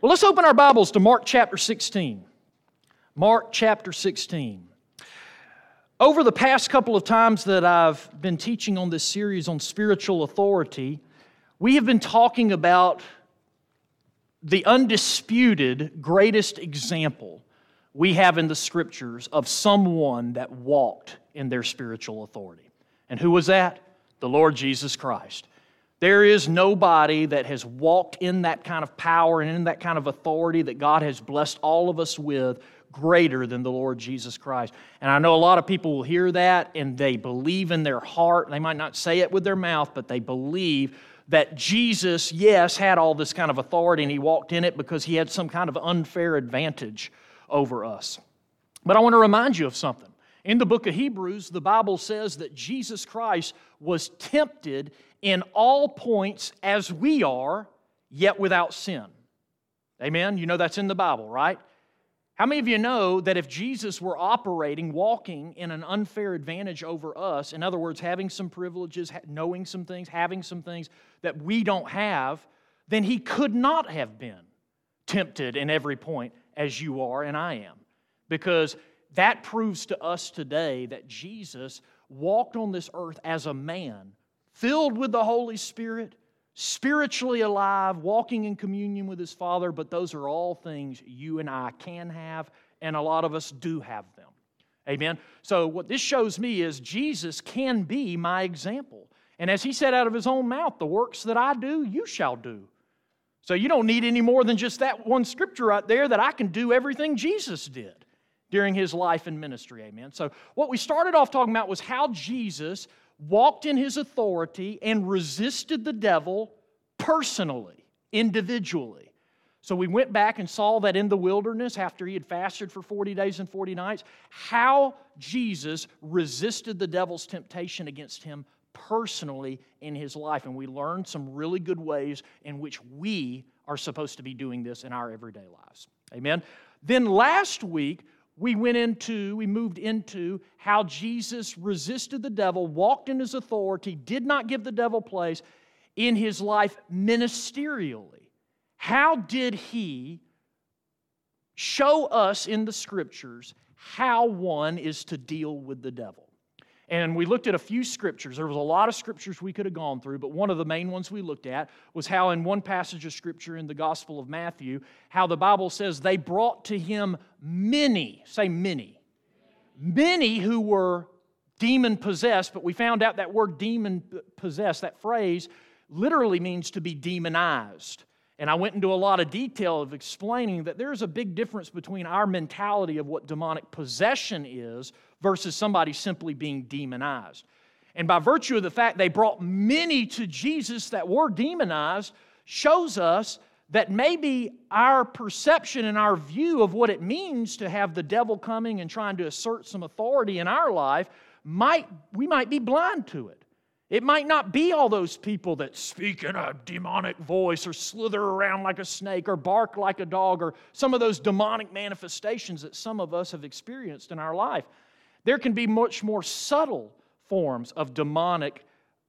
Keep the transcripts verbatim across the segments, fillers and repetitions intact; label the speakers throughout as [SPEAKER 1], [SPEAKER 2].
[SPEAKER 1] Well, let's open our Bibles to Mark chapter sixteen. Mark chapter sixteen. Over the past couple of times that I've been teaching on this series on spiritual authority, we have been talking about the undisputed greatest example we have in the Scriptures of someone that walked in their spiritual authority. And who was that? The Lord Jesus Christ. There is nobody that has walked in that kind of power and in that kind of authority that God has blessed all of us with greater than the Lord Jesus Christ. And I know a lot of people will hear that and they believe in their heart. They might not say it with their mouth, but they believe that Jesus, yes, had all this kind of authority and He walked in it because He had some kind of unfair advantage over us. But I want to remind you of something. In the book of Hebrews, the Bible says that Jesus Christ was tempted in all points as we are, yet without sin. Amen? You know that's in the Bible, right? How many of you know that if Jesus were operating, walking in an unfair advantage over us, in other words, having some privileges, knowing some things, having some things that we don't have, then He could not have been tempted in every point as you are and I am. Because that proves to us today that Jesus walked on this earth as a man, filled with the Holy Spirit, spiritually alive, walking in communion with His Father, but those are all things you and I can have, and a lot of us do have them. Amen? So what this shows me is Jesus can be my example. And as He said out of His own mouth, the works that I do, you shall do. So you don't need any more than just that one scripture right there that I can do everything Jesus did during His life and ministry. Amen? So what we started off talking about was how Jesus walked in His authority and resisted the devil personally, individually. So we went back and saw that in the wilderness after He had fasted for forty days and forty nights, how Jesus resisted the devil's temptation against Him personally in His life. And we learned some really good ways in which we are supposed to be doing this in our everyday lives. Amen? Then last week, we went into, we moved into how Jesus resisted the devil, walked in His authority, did not give the devil place in His life ministerially. How did He show us in the Scriptures how one is to deal with the devil? And we looked at a few scriptures. There was a lot of scriptures we could have gone through, but one of the main ones we looked at was how in one passage of Scripture in the Gospel of Matthew, how the Bible says they brought to Him many, say many, many who were demon-possessed, but we found out that word demon-possessed, that phrase, literally means to be demonized. And I went into a lot of detail of explaining that there's a big difference between our mentality of what demonic possession is versus somebody simply being demonized. And by virtue of the fact they brought many to Jesus that were demonized shows us that maybe our perception and our view of what it means to have the devil coming and trying to assert some authority in our life, might we might be blind to it. It might not be all those people that speak in a demonic voice or slither around like a snake or bark like a dog or some of those demonic manifestations that some of us have experienced in our life. There can be much more subtle forms of demonic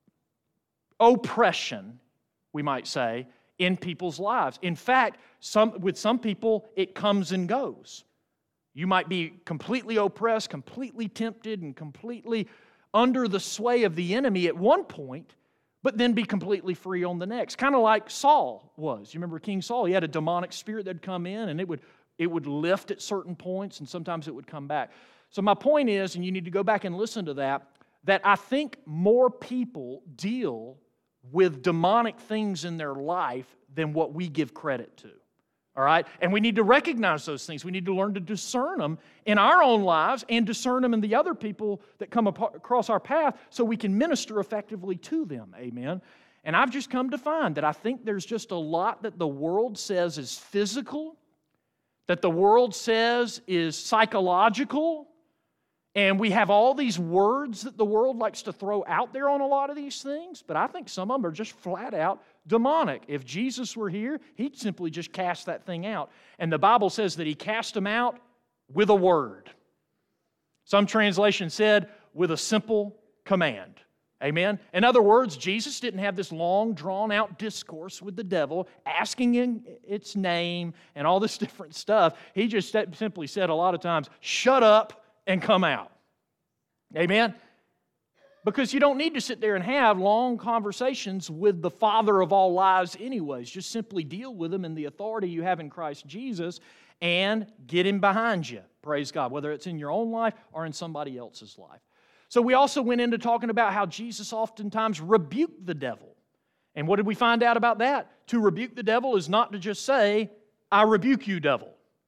[SPEAKER 1] oppression, we might say, in people's lives. In fact, some, with some people, it comes and goes. You might be completely oppressed, completely tempted, and completely under the sway of the enemy at one point, but then be completely free on the next. Kind of like Saul was. You remember King Saul? He had a demonic spirit that would come in, and it would, it would lift at certain points, and sometimes it would come back. So my point is, and you need to go back and listen to that, that I think more people deal with demonic things in their life than what we give credit to. All right? And we need to recognize those things. We need to learn to discern them in our own lives and discern them in the other people that come across our path so we can minister effectively to them. Amen? And I've just come to find that I think there's just a lot that the world says is physical, that the world says is psychological, and we have all these words that the world likes to throw out there on a lot of these things, but I think some of them are just flat out demonic. If Jesus were here, He'd simply just cast that thing out. And the Bible says that He cast them out with a word. Some translation said, with a simple command. Amen? In other words, Jesus didn't have this long, drawn-out discourse with the devil, asking him its name and all this different stuff. He just simply said a lot of times, shut up and come out. Amen? Because you don't need to sit there and have long conversations with the father of all lies anyways. Just simply deal with him in the authority you have in Christ Jesus and get him behind you. Praise God, whether it's in your own life or in somebody else's life. So we also went into talking about how Jesus oftentimes rebuked the devil. And what did we find out about that? To rebuke the devil is not to just say, I rebuke you, devil.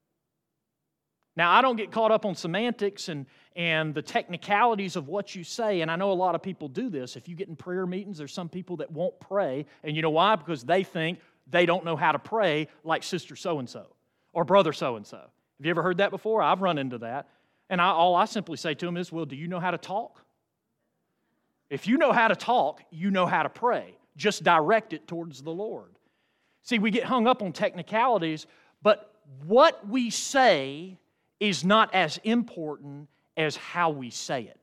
[SPEAKER 1] Now, I don't get caught up on semantics and, and the technicalities of what you say, and I know a lot of people do this. If you get in prayer meetings, there's some people that won't pray, and you know why? Because they think they don't know how to pray like sister so-and-so or brother so-and-so. Have you ever heard that before? I've run into that. And I, all I simply say to them is, well, do you know how to talk? If you know how to talk, you know how to pray. Just direct it towards the Lord. See, we get hung up on technicalities, but what we say is not as important as how we say it.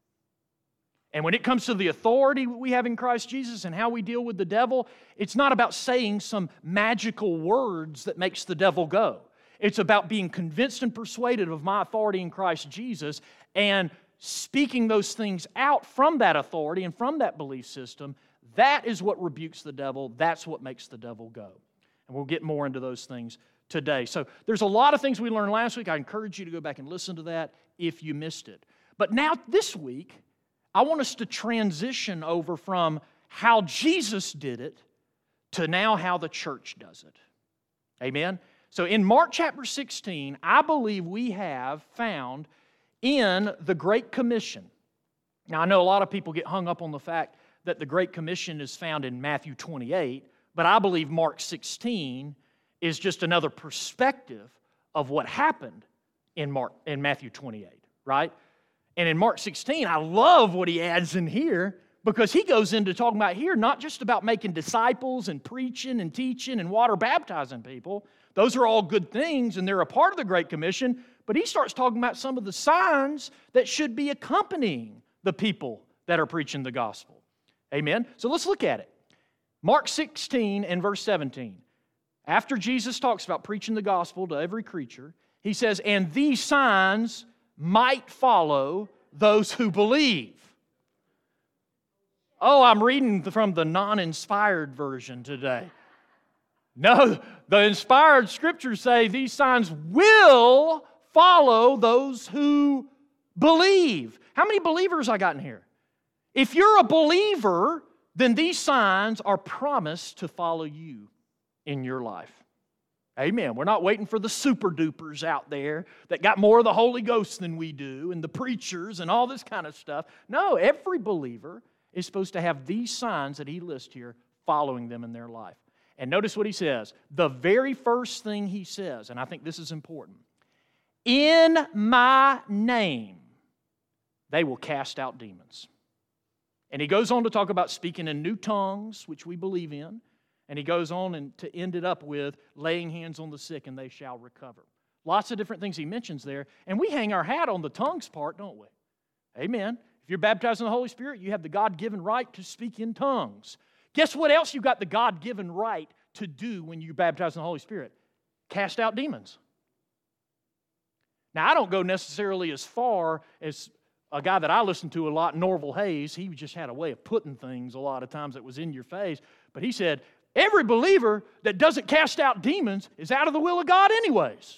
[SPEAKER 1] And when it comes to the authority we have in Christ Jesus and how we deal with the devil, it's not about saying some magical words that makes the devil go. It's about being convinced and persuaded of my authority in Christ Jesus and speaking those things out from that authority and from that belief system. That is what rebukes the devil. That's what makes the devil go. And we'll get more into those things today. So there's a lot of things we learned last week. I encourage you to go back and listen to that if you missed it. But now this week, I want us to transition over from how Jesus did it to now how the church does it. Amen? So in Mark chapter sixteen, I believe we have found in the Great Commission. Now, I know a lot of people get hung up on the fact that the Great Commission is found in Matthew twenty-eight, but I believe Mark sixteen is just another perspective of what happened in Mark in Matthew twenty-eight, right? And in Mark sixteen, I love what he adds in here because he goes into talking about here not just about making disciples and preaching and teaching and water baptizing people. Those are all good things, and they're a part of the Great Commission, but he starts talking about some of the signs that should be accompanying the people that are preaching the gospel. Amen? So let's look at it. Mark sixteen and verse seventeen. After Jesus talks about preaching the gospel to every creature, he says, and these signs might follow those who believe. Oh, I'm reading from the non-inspired version today. No, the inspired scriptures say these signs will follow those who believe. How many believers I got in here? If you're a believer, then these signs are promised to follow you in your life. Amen. We're not waiting for the super dupers out there that got more of the Holy Ghost than we do and the preachers and all this kind of stuff. No, every believer is supposed to have these signs that he lists here following them in their life. And notice what he says. The very first thing he says, and I think this is important, in my name they will cast out demons. And he goes on to talk about speaking in new tongues, which we believe in. And he goes on and to end it up with laying hands on the sick and they shall recover. Lots of different things he mentions there. And we hang our hat on the tongues part, don't we? Amen. If you're baptized in the Holy Spirit, you have the God-given right to speak in tongues. Guess what else you've got the God-given right to do when you're baptized in the Holy Spirit? Cast out demons. Now, I don't go necessarily as far as a guy that I listen to a lot, Norval Hayes. He just had a way of putting things a lot of times that was in your face. But he said, every believer that doesn't cast out demons is out of the will of God anyways.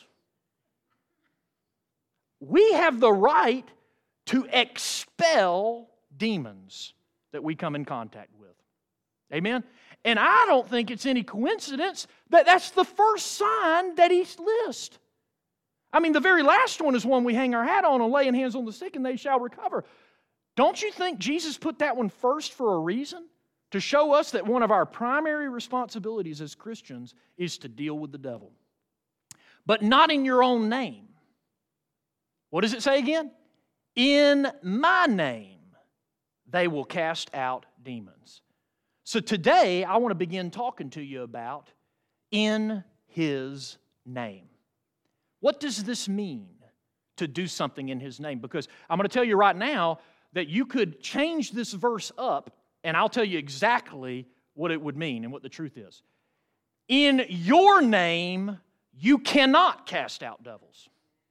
[SPEAKER 1] We have the right to expel demons that we come in contact with. Amen? And I don't think it's any coincidence that that's the first sign that he lists. I mean, the very last one is one we hang our hat on, on laying hands on the sick and they shall recover. Don't you think Jesus put that one first for a reason? To show us that one of our primary responsibilities as Christians is to deal with the devil. But not in your own name. What does it say again? In my name they will cast out demons. So today I want to begin talking to you about in His name. What does this mean to do something in His name? Because I'm going to tell you right now, that you could change this verse up, and I'll tell you exactly what it would mean and what the truth is. In your name, you cannot cast out devils.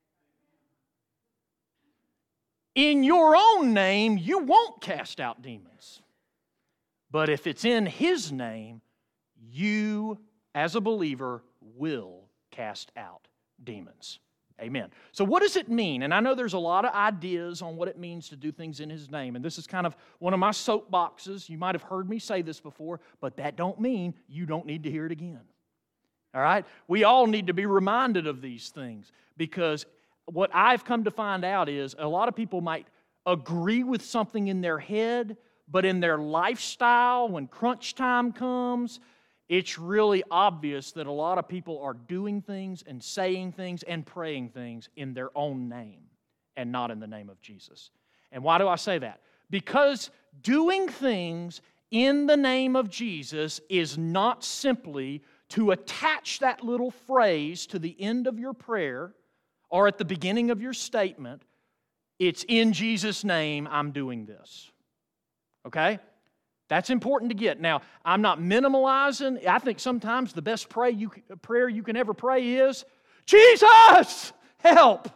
[SPEAKER 1] In your own name, you won't cast out demons. But if it's in His name, you, as a believer, will cast out demons. Amen. So what does it mean? And I know there's a lot of ideas on what it means to do things in His name. And this is kind of one of my soapboxes. You might have heard me say this before, but that don't mean you don't need to hear it again. All right? We all need to be reminded of these things, because what I've come to find out is a lot of people might agree with something in their head, but in their lifestyle, when crunch time comes, it's really obvious that a lot of people are doing things and saying things and praying things in their own name and not in the name of Jesus. And why do I say that? Because doing things in the name of Jesus is not simply to attach that little phrase to the end of your prayer or at the beginning of your statement. It's in Jesus' name I'm doing this. Okay? That's important to get. Now, I'm not minimalizing. I think sometimes the best pray you, prayer you can ever pray is, Jesus, help!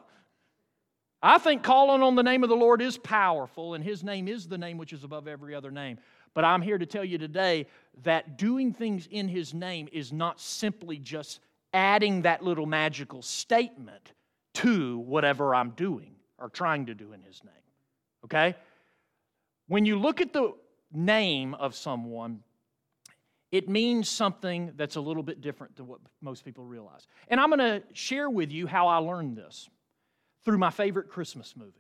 [SPEAKER 1] I think calling on the name of the Lord is powerful, and His name is the name which is above every other name. But I'm here to tell you today that doing things in His name is not simply just adding that little magical statement to whatever I'm doing or trying to do in His name. Okay? When you look at the name of someone, it means something that's a little bit different than what most people realize. And I'm going to share with you how I learned this through my favorite Christmas movie.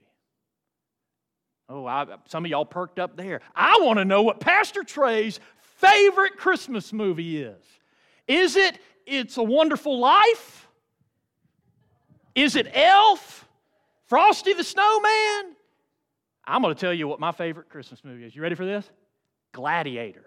[SPEAKER 1] Oh, I, some of y'all perked up there. I want to know what Pastor Trey's favorite Christmas movie is. Is it It's a Wonderful Life? Is it Elf? Frosty the Snowman? I'm going to tell you what my favorite Christmas movie is. You ready for this? Gladiator.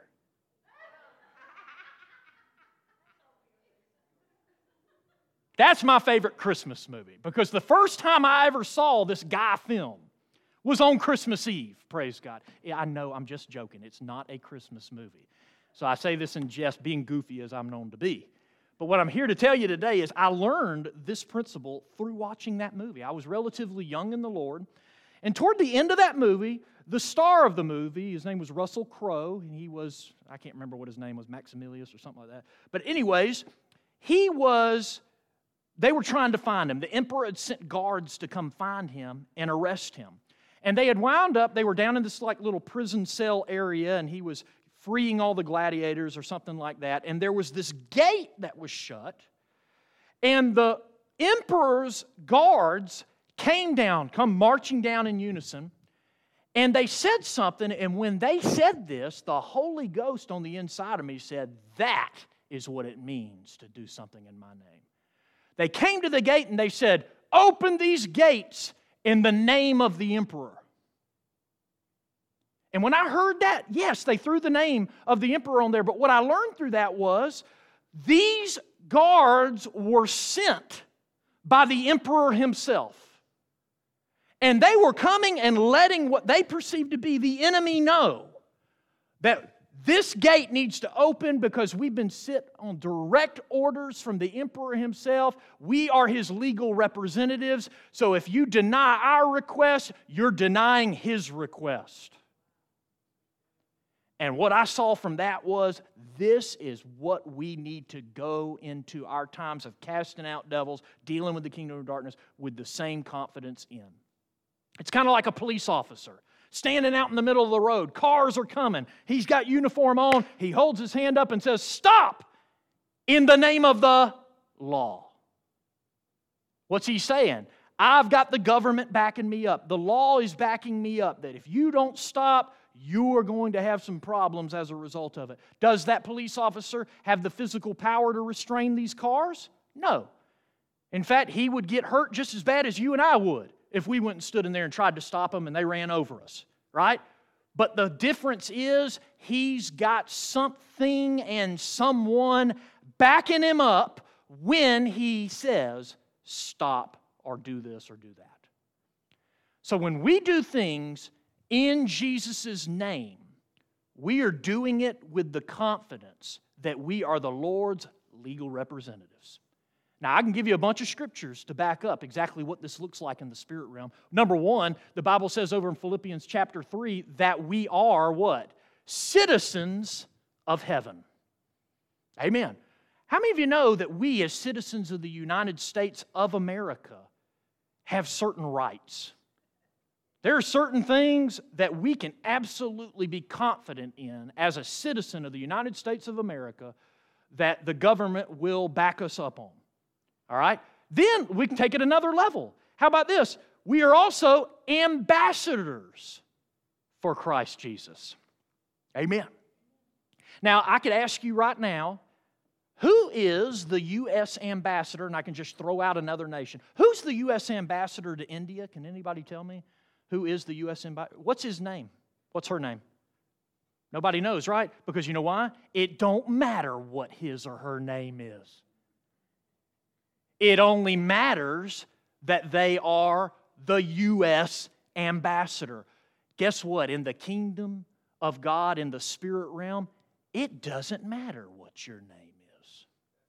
[SPEAKER 1] That's my favorite Christmas movie, because the first time I ever saw this guy film was on Christmas Eve, praise God. Yeah, I know, I'm just joking. It's not a Christmas movie. So I say this in jest, being goofy as I'm known to be. But what I'm here to tell you today is I learned this principle through watching that movie. I was relatively young in the Lord. And toward the end of that movie, the star of the movie, his name was Russell Crowe, and he was, I can't remember what his name was, Maximilius or something like that. But anyways, he was, they were trying to find him. The emperor had sent guards to come find him and arrest him. And they had wound up, they were down in this like little prison cell area, and he was freeing all the gladiators or something like that. And there was this gate that was shut, and the emperor's guards came down, come marching down in unison, and they said something, and when they said this, the Holy Ghost on the inside of me said, that is what it means to do something in my name. They came to the gate and they said, open these gates in the name of the emperor. And when I heard that, yes, they threw the name of the emperor on there, but what I learned through that was these guards were sent by the emperor himself. And they were coming and letting what they perceived to be the enemy know that this gate needs to open because we've been sent on direct orders from the emperor himself. We are his legal representatives. So if you deny our request, you're denying his request. And what I saw from that was, this is what we need to go into our times of casting out devils, dealing with the kingdom of darkness with the same confidence in. It's kind of like a police officer standing out in the middle of the road. Cars are coming. He's got uniform on. He holds his hand up and says, stop in the name of the law. What's he saying? I've got the government backing me up. The law is backing me up, that if you don't stop, you are going to have some problems as a result of it. Does that police officer have the physical power to restrain these cars? No. In fact, he would get hurt just as bad as you and I would if we went and stood in there and tried to stop them and they ran over us, right? But the difference is he's got something and someone backing him up when he says, stop or do this or do that. So when we do things in Jesus' name, we are doing it with the confidence that we are the Lord's legal representatives. Now, I can give you a bunch of scriptures to back up exactly what this looks like in the spirit realm. Number one, the Bible says over in Philippians chapter three that we are what? Citizens of heaven. Amen. How many of you know that we as citizens of the United States of America have certain rights? There are certain things that we can absolutely be confident in as a citizen of the United States of America that the government will back us up on. All right? Then we can take it another level. How about this? We are also ambassadors for Christ Jesus. Amen. Now, I could ask you right now, who is the U S ambassador? And I can just throw out another nation. Who's the U S ambassador to India? Can anybody tell me? Who is the U S ambassador? What's his name? What's her name? Nobody knows, right? Because you know why? It don't matter what his or her name is. It only matters that they are the U S ambassador. Guess what? In the kingdom of God, in the spirit realm, it doesn't matter what your name is.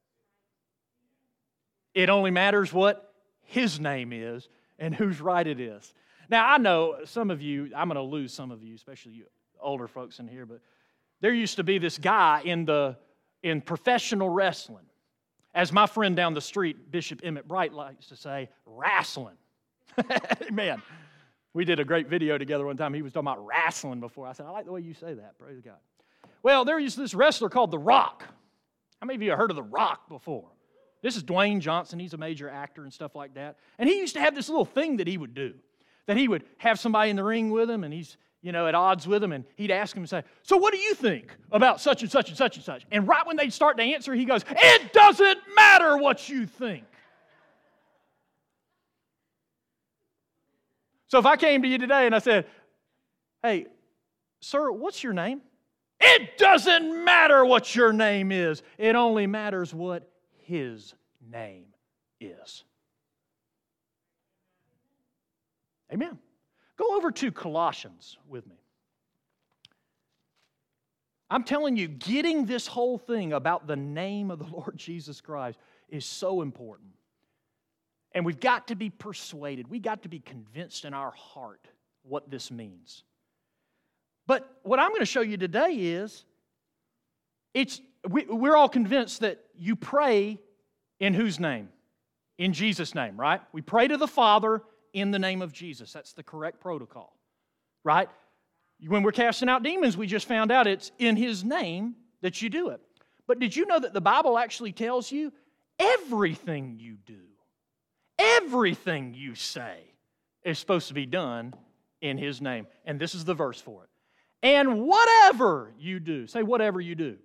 [SPEAKER 1] It only matters what his name is and whose right it is. Now, I know some of you, I'm going to lose some of you, especially you older folks in here, but there used to be this guy in the in professional wrestling. As my friend down the street, Bishop Emmett Bright, likes to say, wrestling. Amen. We did a great video together one time. He was talking about wrestling before. I said, I like the way you say that. Praise God. Well, there used this wrestler called The Rock. How many of you have heard of The Rock before? This is Dwayne Johnson. He's a major actor and stuff like that. And he used to have this little thing that he would do. That he would have somebody in the ring with him, and he's, you know, at odds with him, and he'd ask him and say, so what do you think about such and such and such and such? And right when they'd start to answer, he goes, it doesn't matter what you think. So if I came to you today and I said, hey, sir, what's your name? It doesn't matter what your name is. It only matters what his name is. Amen. Go over to Colossians with me. I'm telling you, getting this whole thing about the name of the Lord Jesus Christ is so important. And we've got to be persuaded. We've got to be convinced in our heart what this means. But what I'm going to show you today is, it's we, we're all convinced that you pray in whose name? In Jesus' name, right? We pray to the Father in the name of Jesus. That's the correct protocol, right? When we're casting out demons, we just found out it's in His name that you do it. But did you know that the Bible actually tells you everything you do, everything you say is supposed to be done in His name? And this is the verse for it. And whatever you do, say whatever you do.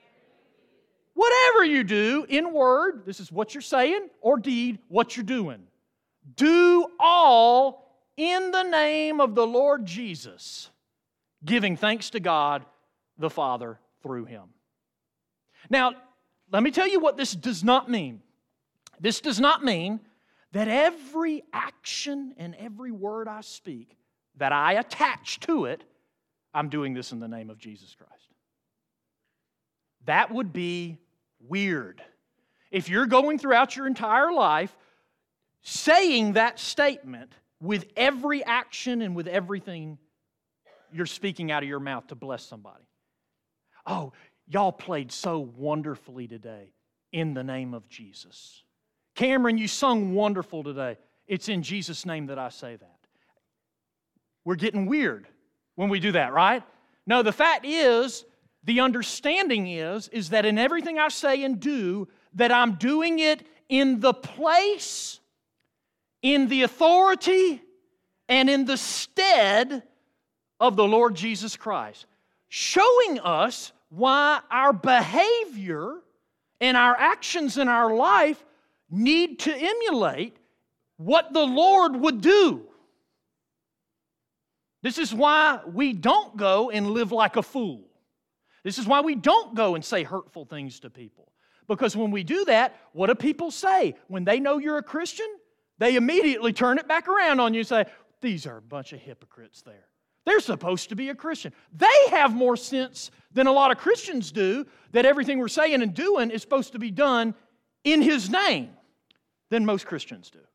[SPEAKER 1] Whatever you do in word, this is what you're saying, or deed, what you're doing. Do all in the name of the Lord Jesus, giving thanks to God the Father through Him. Now, let me tell you what this does not mean. This does not mean that every action and every word I speak, that I attach to it, I'm doing this in the name of Jesus Christ. That would be weird. If you're going throughout your entire life saying that statement with every action and with everything you're speaking out of your mouth to bless somebody. Oh, y'all played so wonderfully today in the name of Jesus. Cameron, you sung wonderful today. It's in Jesus' name that I say that. We're getting weird when we do that, right? No, the fact is, the understanding is, is that in everything I say and do, that I'm doing it in the place, in the authority, and in the stead of the Lord Jesus Christ, showing us why our behavior and our actions in our life need to emulate what the Lord would do. This is why we don't go and live like a fool. This is why we don't go and say hurtful things to people. Because when we do that, what do people say? When they know you're a Christian, they immediately turn it back around on you and say, these are a bunch of hypocrites there. They're supposed to be a Christian. They have more sense than a lot of Christians do that everything we're saying and doing is supposed to be done in His name than most Christians do.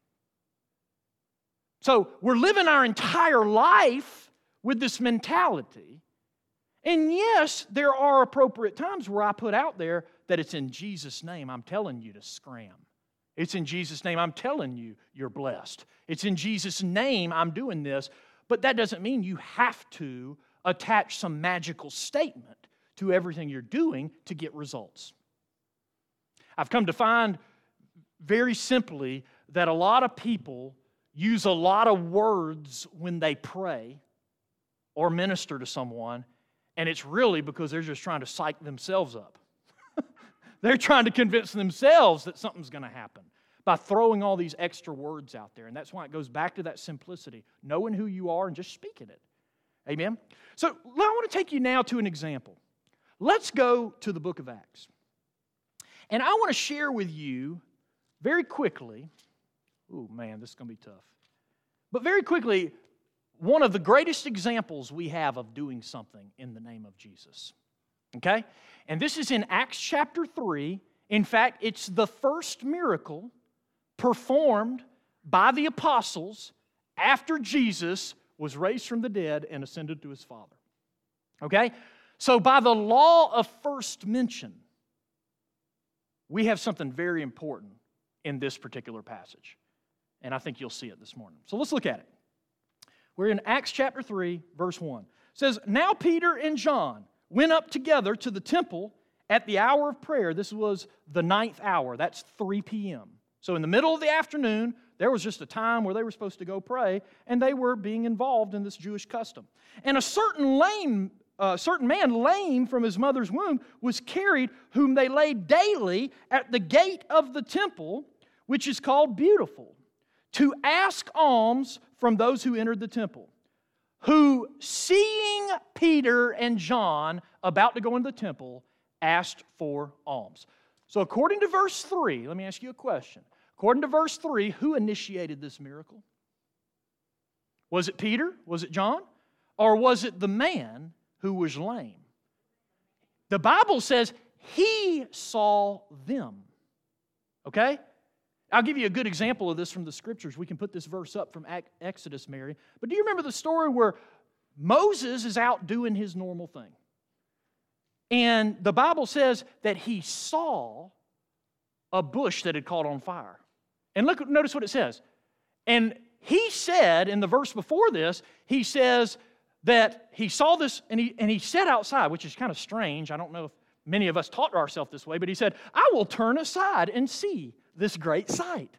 [SPEAKER 1] So we're living our entire life with this mentality. And yes, there are appropriate times where I put out there that it's in Jesus' name I'm telling you to scram. It's in Jesus' name I'm telling you you're blessed. It's in Jesus' name I'm doing this. But that doesn't mean you have to attach some magical statement to everything you're doing to get results. I've come to find very simply that a lot of people use a lot of words when they pray or minister to someone, and it's really because they're just trying to psych themselves up. They're trying to convince themselves that something's going to happen by throwing all these extra words out there. And that's why it goes back to that simplicity, knowing who you are and just speaking it. Amen? So I want to take you now to an example. Let's go to the book of Acts. And I want to share with you very quickly, oh man, this is going to be tough. But very quickly, one of the greatest examples we have of doing something in the name of Jesus. Okay? And this is in Acts chapter three. In fact, it's the first miracle performed by the apostles after Jesus was raised from the dead and ascended to His Father. Okay? So by the law of first mention, we have something very important in this particular passage. And I think you'll see it this morning. So let's look at it. We're in Acts chapter three, verse one. It says, "Now Peter and John went up together to the temple at the hour of prayer." This was the ninth hour. That's three p.m. So in the middle of the afternoon, there was just a time where they were supposed to go pray, and they were being involved in this Jewish custom. And a certain lame, uh, certain man, lame from his mother's womb, was carried, whom they laid daily at the gate of the temple, which is called Beautiful, to ask alms from those who entered the temple, who, seeing Peter and John about to go into the temple, asked for alms. So according to verse three, let me ask you a question. According to verse three, who initiated this miracle? Was it Peter? Was it John? Or was it the man who was lame? The Bible says he saw them. Okay? I'll give you a good example of this from the Scriptures. We can put this verse up from Exodus, Mary. But do you remember the story where Moses is out doing his normal thing? And the Bible says that he saw a bush that had caught on fire. And look, notice what it says. And he said, in the verse before this, he says that he saw this, and he, and he said outside, which is kind of strange. I don't know if many of us taught ourselves this way, but he said, "I will turn aside and see this great sight."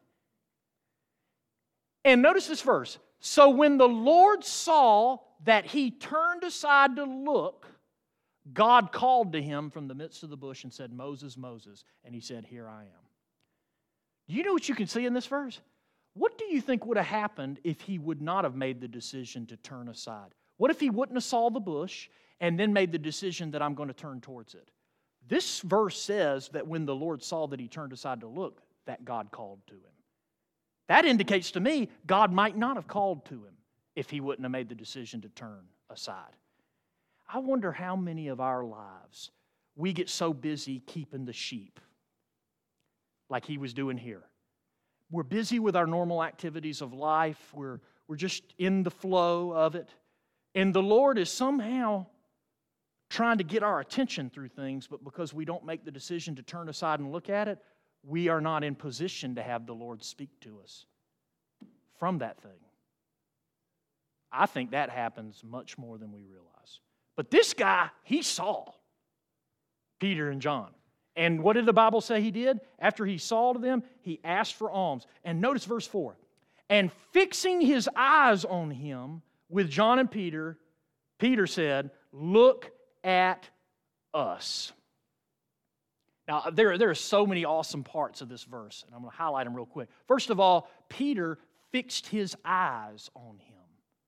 [SPEAKER 1] And notice this verse. "So when the Lord saw that he turned aside to look, God called to him from the midst of the bush and said, 'Moses, Moses.' And he said, 'Here I am.'" Do you know what you can see in this verse? What do you think would have happened if he would not have made the decision to turn aside? What if he wouldn't have saw the bush and then made the decision that I'm going to turn towards it? This verse says that when the Lord saw that he turned aside to look, that God called to him. That indicates to me God might not have called to him if he wouldn't have made the decision to turn aside. I wonder how many of our lives we get so busy keeping the sheep like he was doing here. We're busy with our normal activities of life. We're, we're just in the flow of it. And the Lord is somehow trying to get our attention through things, but because we don't make the decision to turn aside and look at it, we are not in position to have the Lord speak to us from that thing. I think that happens much more than we realize. But this guy, he saw Peter and John. And what did the Bible say he did? After he saw to them, he asked for alms. And notice verse four. "And fixing his eyes on him with John and Peter, Peter said, 'Look at us.'" Now, there, there are so many awesome parts of this verse, and I'm going to highlight them real quick. First of all, Peter fixed his eyes on him.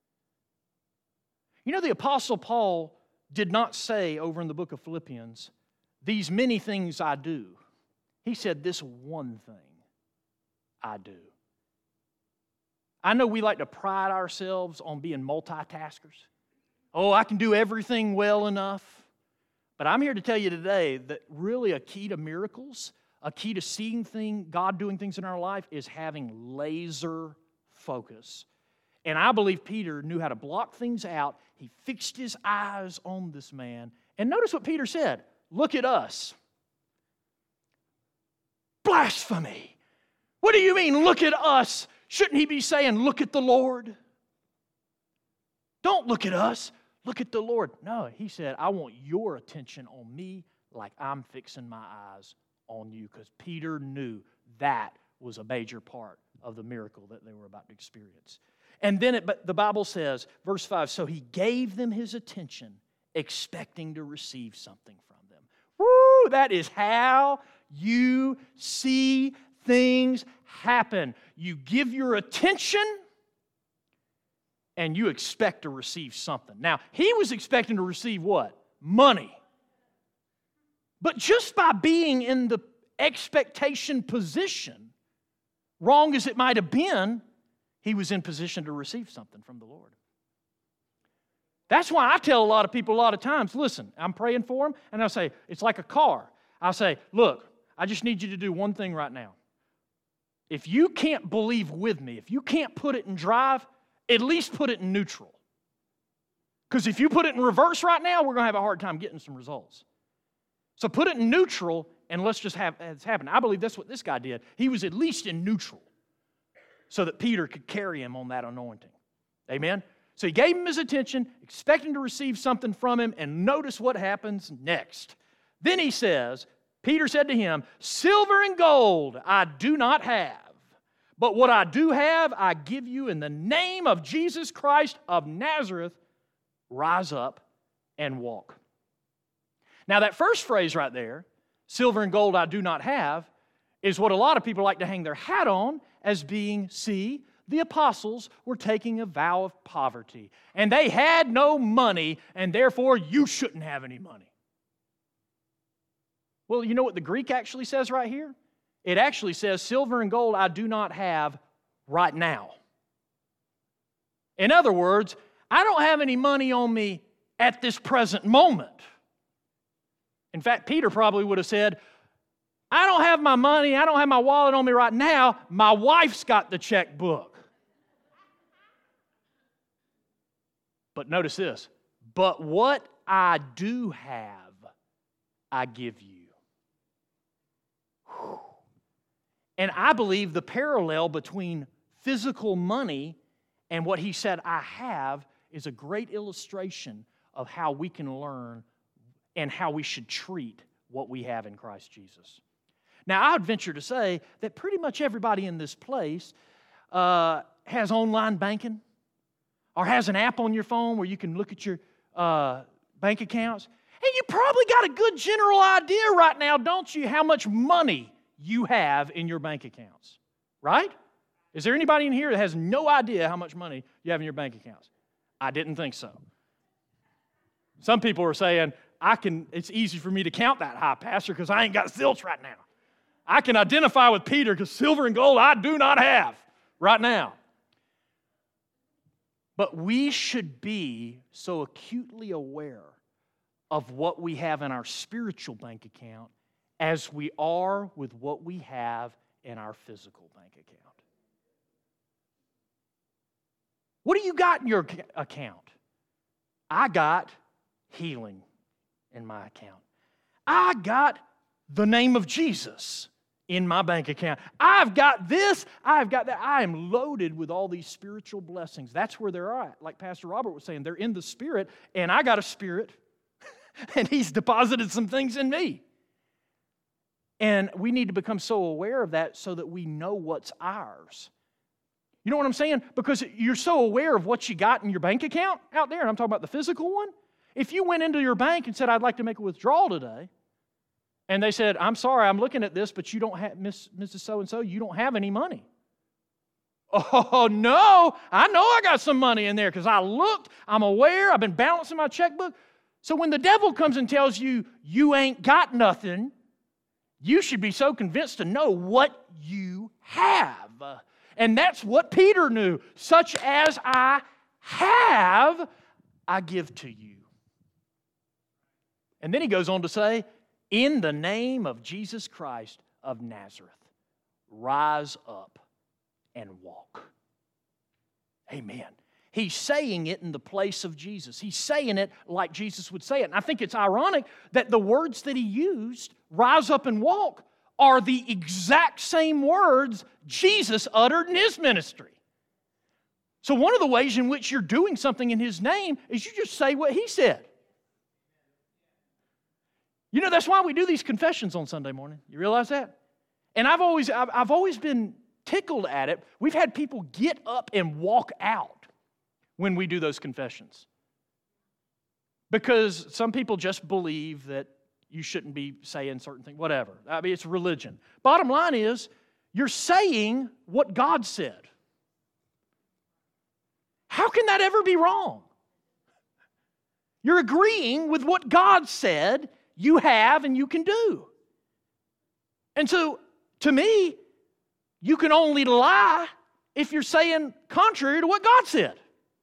[SPEAKER 1] You know, the Apostle Paul did not say over in the book of Philippians, "These many things I do." He said, "This one thing I do." I know we like to pride ourselves on being multitaskers. Oh, I can do everything well enough. But I'm here to tell you today that really a key to miracles, a key to seeing thing, God doing things in our life is having laser focus. And I believe Peter knew how to block things out. He fixed his eyes on this man. And notice what Peter said. Look at us. Blasphemy. What do you mean, look at us? Shouldn't he be saying, look at the Lord? Don't look at us. Look at the Lord. No, he said, I want your attention on me like I'm fixing my eyes on you. Because Peter knew that was a major part of the miracle that they were about to experience. And then it, the Bible says, verse five, so he gave them his attention, expecting to receive something from them. Woo! That is how you see things happen. You give your attention, and you expect to receive something. Now, he was expecting to receive what? Money. But just by being in the expectation position, wrong as it might have been, he was in position to receive something from the Lord. That's why I tell a lot of people a lot of times, listen, I'm praying for them, and I'll say, it's like a car. I'll say, look, I just need you to do one thing right now. If you can't believe with me, if you can't put it in drive, at least put it in neutral. Because if you put it in reverse right now, we're going to have a hard time getting some results. So put it in neutral, and let's just have it happen. I believe that's what this guy did. He was at least in neutral so that Peter could carry him on that anointing. Amen? So he gave him his attention, expecting to receive something from him, and notice what happens next. Then he says, Peter said to him, silver and gold I do not have, but what I do have I give you in the name of Jesus Christ of Nazareth, rise up and walk. Now that first phrase right there, silver and gold I do not have, is what a lot of people like to hang their hat on as being, see, the apostles were taking a vow of poverty. And they had no money, and therefore you shouldn't have any money. Well, you know what the Greek actually says right here? It actually says, silver and gold I do not have right now. In other words, I don't have any money on me at this present moment. In fact, Peter probably would have said, I don't have my money, I don't have my wallet on me right now, my wife's got the checkbook. But notice this, but what I do have, I give you. Whew. And I believe the parallel between physical money and what he said, I have, is a great illustration of how we can learn and how we should treat what we have in Christ Jesus. Now, I would venture to say that pretty much everybody in this place uh, has online banking or has an app on your phone where you can look at your uh, bank accounts. And you probably got a good general idea right now, don't you, how much money you have in your bank accounts, right? Is there anybody in here that has no idea how much money you have in your bank accounts? I didn't think so. Some people are saying, I can. It's easy for me to count that high, Pastor, because I ain't got zilch right now. I can identify with Peter because silver and gold I do not have right now. But we should be so acutely aware of what we have in our spiritual bank account as we are with what we have in our physical bank account. What do you got in your account? I got healing in my account. I got the name of Jesus in my bank account. I've got this, I've got that. I am loaded with all these spiritual blessings. That's where they're at. Like Pastor Robert was saying, they're in the Spirit, and I got a spirit, and He's deposited some things in me. And we need to become so aware of that so that we know what's ours. You know what I'm saying? Because you're so aware of what you got in your bank account out there, and I'm talking about the physical one. If you went into your bank and said, I'd like to make a withdrawal today, and they said, I'm sorry, I'm looking at this, but you don't have, Miss, Missus So-and-so, you don't have any money. Oh, no, I know I got some money in there because I looked, I'm aware, I've been balancing my checkbook. So when the devil comes and tells you, you ain't got nothing, you should be so convinced to know what you have. And that's what Peter knew. Such as I have, I give to you. And then he goes on to say, in the name of Jesus Christ of Nazareth, rise up and walk. Amen. He's saying it in the place of Jesus. He's saying it like Jesus would say it. And I think it's ironic that the words that he used, rise up and walk, are the exact same words Jesus uttered in his ministry. So one of the ways in which you're doing something in his name is you just say what he said. You know, that's why we do these confessions on Sunday morning. You realize that? And I've always, I've, I've always been tickled at it. We've had people get up and walk out when we do those confessions. Because some people just believe that you shouldn't be saying certain things, whatever. I mean, it's religion. Bottom line is, you're saying what God said. How can that ever be wrong? You're agreeing with what God said you have and you can do. And so, to me, you can only lie if you're saying contrary to what God said.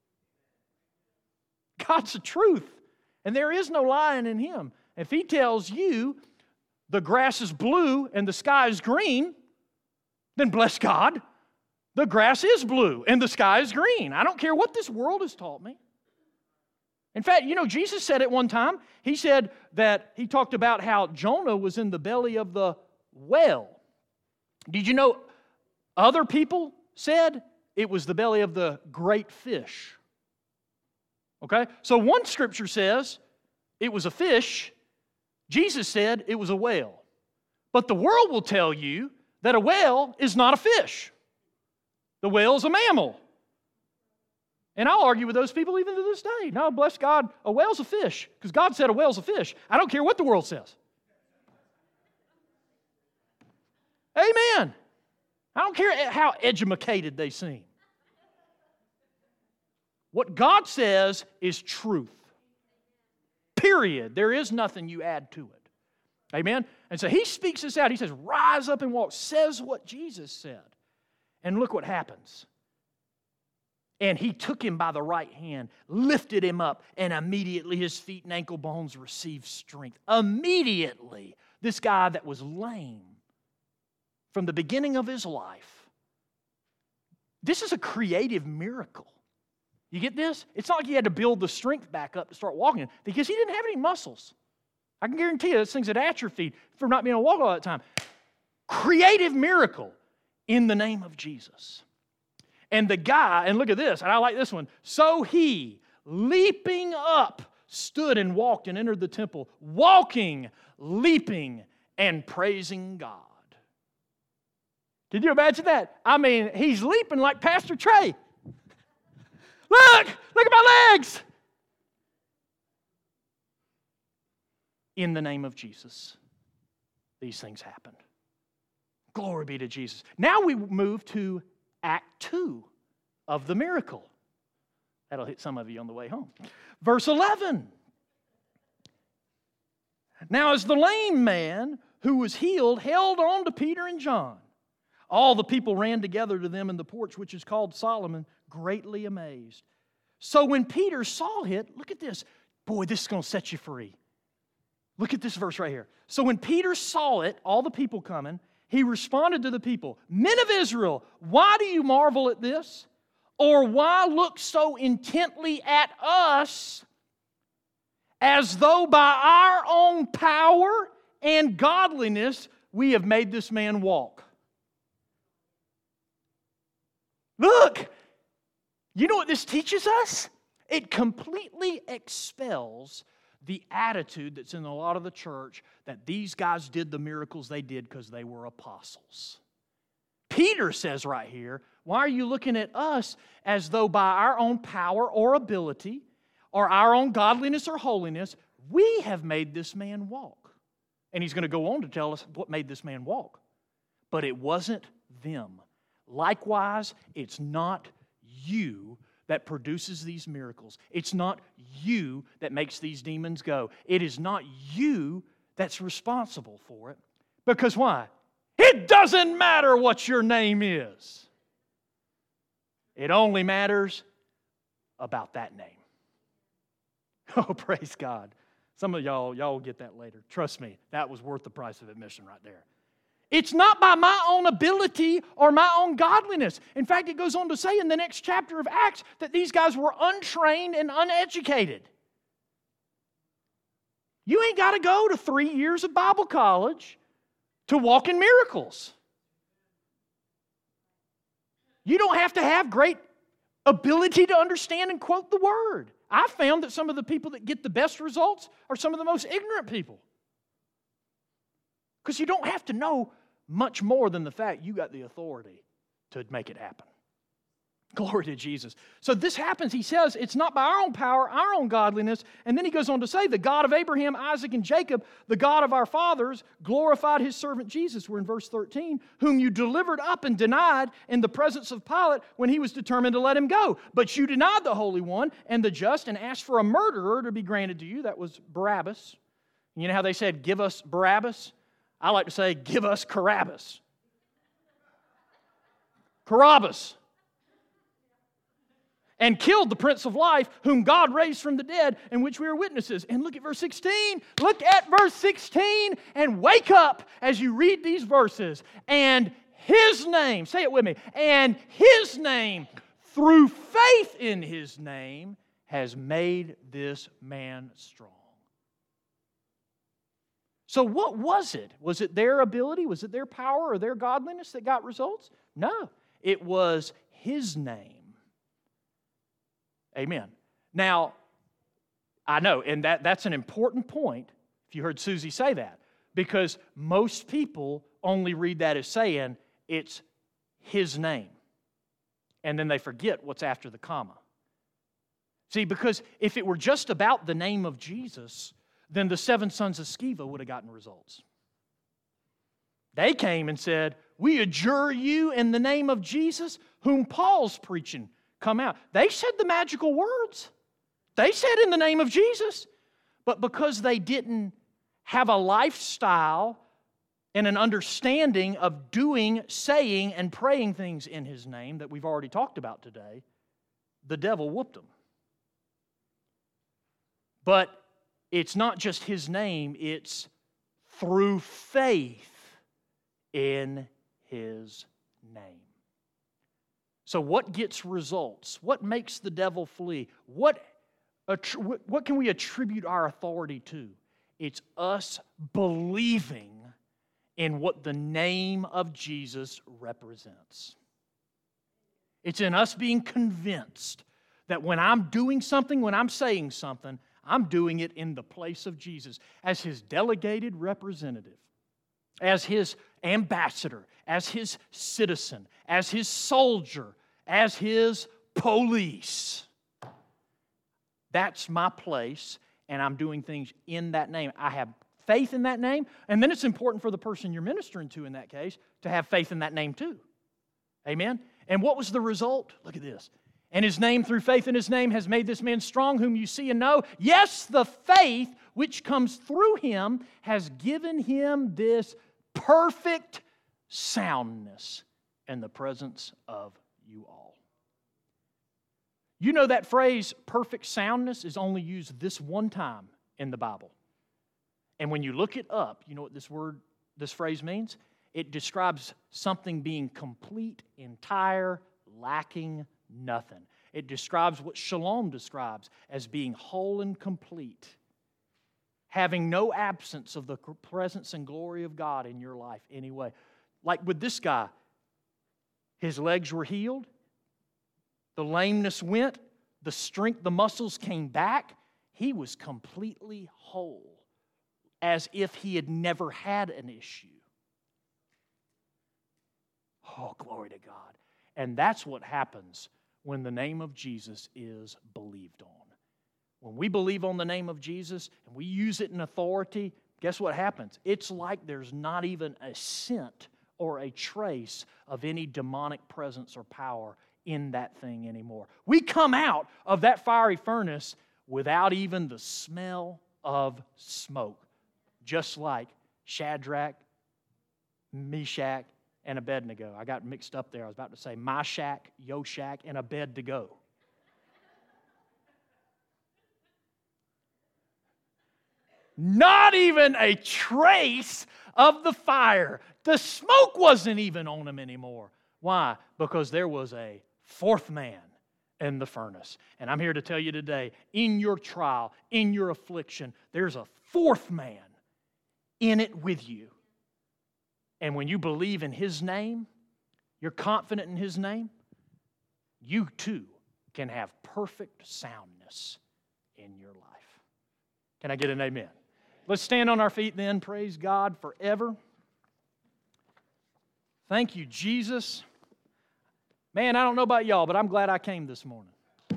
[SPEAKER 1] God's the truth, and there is no lying in Him. If He tells you the grass is blue and the sky is green, then bless God, the grass is blue and the sky is green. I don't care what this world has taught me. In fact, you know, Jesus said it one time. He said that He talked about how Jonah was in the belly of the whale. Did you know other people said it was the belly of the great fish? Okay? So one scripture says it was a fish. Jesus said it was a whale. But the world will tell you that a whale is not a fish. The whale is a mammal. And I'll argue with those people even to this day. No, bless God, a whale's a fish, because God said a whale's a fish. I don't care what the world says. Amen. I don't care how educated they seem. What God says is truth. Period. There is nothing you add to it. Amen? And so He speaks this out. He says, rise up and walk. Says what Jesus said. And look what happens. And He took him by the right hand, lifted him up, and immediately his feet and ankle bones received strength. Immediately, this guy that was lame from the beginning of his life, this is a creative miracle. You get this? It's not like he had to build the strength back up to start walking, because he didn't have any muscles. I can guarantee you those things had atrophied from not being able to walk all that time. Creative miracle in the name of Jesus. And the guy, and look at this, and I like this one. So he, leaping up, stood and walked and entered the temple, walking, leaping, and praising God. Can you imagine that? I mean, he's leaping like Pastor Trey. Look, look at my legs. In the name of Jesus, these things happened. Glory be to Jesus. Now we move to Act two of the miracle. That'll hit some of you on the way home. Verse eleven. Now as the lame man who was healed held on to Peter and John, all the people ran together to them in the porch, which is called Solomon, greatly amazed. So when Peter saw it, look at this. Boy, this is going to set you free. Look at this verse right here. So when Peter saw it, all the people coming, he responded to the people, men of Israel, why do you marvel at this? Or why look so intently at us as though by our own power and godliness we have made this man walk? Look, you know what this teaches us? It completely expels the attitude that's in a lot of the church that these guys did the miracles they did because they were apostles. Peter says right here, why are you looking at us as though by our own power or ability or our own godliness or holiness, we have made this man walk? And he's going to go on to tell us what made this man walk. But it wasn't them. Likewise, it's not you that produces these miracles. It's not you that makes these demons go. It is not you that's responsible for it. Because why? It doesn't matter what your name is. It only matters about that name. Oh, praise God. Some of y'all, y'all will get that later. Trust me, that was worth the price of admission right there. It's not by my own ability or my own godliness. In fact, it goes on to say in the next chapter of Acts that these guys were untrained and uneducated. You ain't got to go to three years of Bible college to walk in miracles. You don't have to have great ability to understand and quote the Word. I've found that some of the people that get the best results are some of the most ignorant people. Because you don't have to know much more than the fact you got the authority to make it happen. Glory to Jesus. So this happens, he says, it's not by our own power, our own godliness. And then he goes on to say, the God of Abraham, Isaac, and Jacob, the God of our fathers, glorified his servant Jesus. We're in verse thirteen, whom you delivered up and denied in the presence of Pilate when he was determined to let him go. But you denied the Holy One and the just and asked for a murderer to be granted to you. That was Barabbas. You know how they said, give us Barabbas? I like to say, give us Carabbas. Carabbas. And killed the Prince of Life, whom God raised from the dead, in which we are witnesses. And look at verse sixteen. Look at verse sixteen and wake up as you read these verses. And His name, say it with me, and His name, through faith in His name, has made this man strong. So what was it? Was it their ability? Was it their power or their godliness that got results? No. It was His name. Amen. Now, I know, and that, that's an important point, if you heard Susie say that, because most people only read that as saying it's His name, and then they forget what's after the comma. See, because if it were just about the name of Jesus, then the seven sons of Sceva would have gotten results. They came and said, we adjure you in the name of Jesus, whom Paul's preaching. Come out. They said the magical words. They said in the name of Jesus. But because they didn't have a lifestyle and an understanding of doing, saying, and praying things in His name that we've already talked about today, the devil whooped them. But it's not just His name, it's through faith in His name. So what gets results? What makes the devil flee? What, what can we attribute our authority to? It's us believing in what the name of Jesus represents. It's in us being convinced that when I'm doing something, when I'm saying something, I'm doing it in the place of Jesus as His delegated representative, as His ambassador, as His citizen, as His soldier, as His police. That's my place, and I'm doing things in that name. I have faith in that name, and then it's important for the person you're ministering to in that case to have faith in that name too. Amen? And what was the result? Look at this. And His name, through faith in His name, has made this man strong, whom you see and know. Yes, the faith which comes through Him has given him this perfect soundness in the presence of you all. You know that phrase, perfect soundness, is only used this one time in the Bible. And when you look it up, you know what this word, this phrase means? It describes something being complete, entire, lacking nothing. It describes what Shalom describes as being whole and complete, having no absence of the presence and glory of God in your life anyway. Like with this guy, his legs were healed, the lameness went, the strength, the muscles came back. He was completely whole, as if he had never had an issue. Oh, glory to God. And that's what happens when the name of Jesus is believed on. When we believe on the name of Jesus and we use it in authority, guess what happens? It's like there's not even a scent or a trace of any demonic presence or power in that thing anymore. We come out of that fiery furnace without even the smell of smoke, just like Shadrach, Meshach, and Abednego. I got mixed up there. I was about to say Meshach, Yoshak, and Abednego. Not even a trace of the fire. The smoke wasn't even on them anymore. Why? Because there was a fourth man in the furnace. And I'm here to tell you today, in your trial, in your affliction, there's a fourth man in it with you. And when you believe in His name, you're confident in His name, you too can have perfect soundness in your life. Can I get an amen? Let's stand on our feet then. Praise God forever. Thank you, Jesus. Man, I don't know about y'all, but I'm glad I came this morning.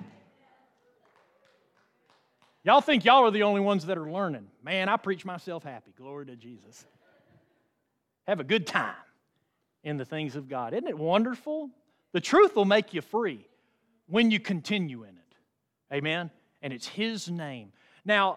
[SPEAKER 1] Y'all think y'all are the only ones that are learning. Man, I preach myself happy. Glory to Jesus. Have a good time in the things of God. Isn't it wonderful? The truth will make you free when you continue in it. Amen? And it's His name. Now,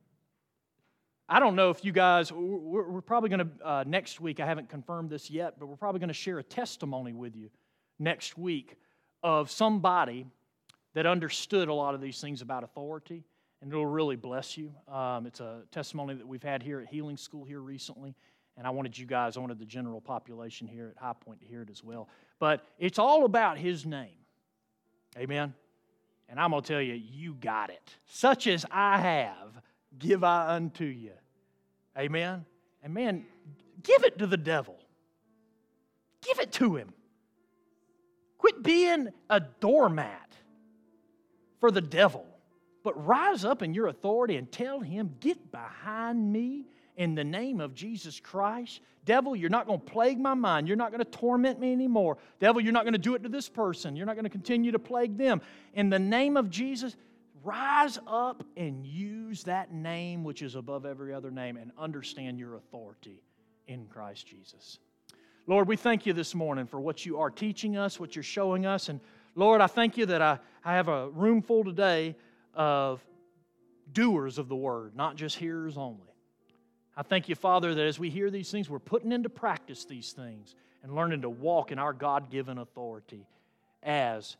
[SPEAKER 1] I don't know if you guys, we're, we're probably going to, uh, next week, I haven't confirmed this yet, but we're probably going to share a testimony with you next week of somebody that understood a lot of these things about authority, and it'll really bless you. Um, it's a testimony that we've had here at Healing School here recently, and I wanted you guys, I wanted the general population here at High Point to hear it as well. But it's all about His name. Amen? And I'm going to tell you, you got it. Such as I have, give I unto you. Amen? And man, give it to the devil. Give it to him. Quit being a doormat for the devil, but rise up in your authority and tell him, get behind me in the name of Jesus Christ. Devil, you're not going to plague my mind. You're not going to torment me anymore. Devil, you're not going to do it to this person. You're not going to continue to plague them. In the name of Jesus, rise up and use that name which is above every other name and understand your authority in Christ Jesus. Lord, we thank you this morning for what you are teaching us, what you're showing us. And Lord, I thank you that I, I have a room full today of doers of the word, not just hearers only. I thank you, Father, that as we hear these things, we're putting into practice these things and learning to walk in our God-given authority as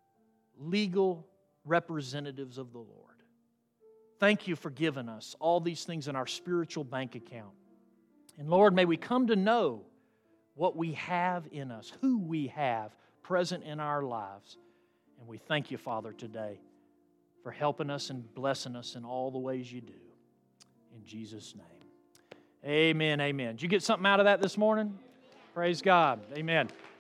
[SPEAKER 1] legal representatives of the Lord. Thank you for giving us all these things in our spiritual bank account. And Lord, may we come to know what we have in us, who we have present in our lives. And we thank you, Father, today for helping us and blessing us in all the ways you do. In Jesus' name. Amen, amen. Did you get something out of that this morning? Praise God. Amen.